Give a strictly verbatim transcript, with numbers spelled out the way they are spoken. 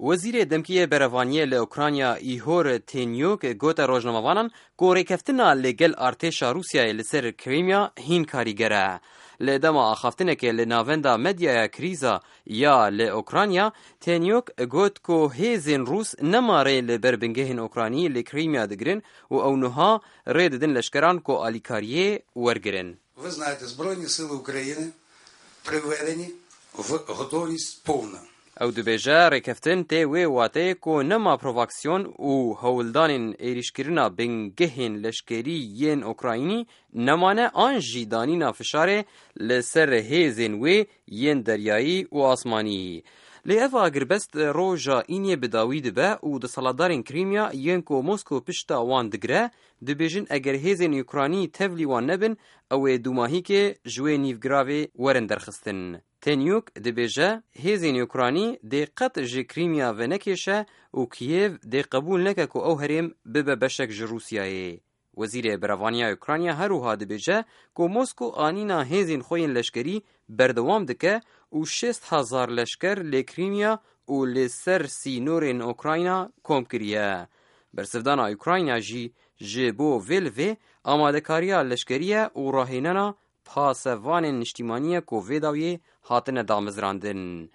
وزیر دمکیه برفانیه لأوکرانیا ایهور تینیوک گوت روزنامه‌وانان کو ریکفتنا لگل ارتشا روسیای لسر کریمیا هین کاریگره. لدما آخافتنه لناوندا مدیا کریزا یا لأوکرانیا تینیوک گوت کو هیزن روس نماره لبربنگهن اوکرانی لکریمیا دگرن و اونها ریددن لشکران کو آلیکاریه ورگرن. Ви знаєте, Збройні сили України приведені в готовність повна. او دبیجه ریکفتن تی وی واته کو نما پروواکسیون و هولدانین ایریشکرنا بنگهین لشکری ین اوکراینی نمانه آن جیدانینا فشاره لسر هیزین وی ین دریایی و آسمانی. لی اف اگربست روژا اینی بداوی دبه و ده سالادارین کریمیا ین کو موسکو پشتا وان دگره دبیجن اگر هیزین اوکرانی تفلی وان نبن او دوماهی که جوی نیوگراوی ورن درخستن. تینیوک دبیجه هیزین اوکرانی دی قط جی کریمیا و نکیشه و کییو دی قبول نکه که او هریم ببه بشک جی روسیایی. وزیر برافانیا اوکرانیا هروها دبیجه که موسکو آنینا هیزین خوین لشکری بردوام دکه و شست هزار لشکر لکریمیا و لسر سینورین اوکراینا کم کریه. برسفدان اوکراینا جی جی بو ویل وی آماده کاریا لشکریه و راهیننا پاسوان نشتیمانیه که ویداوی هاتن دامزراندن.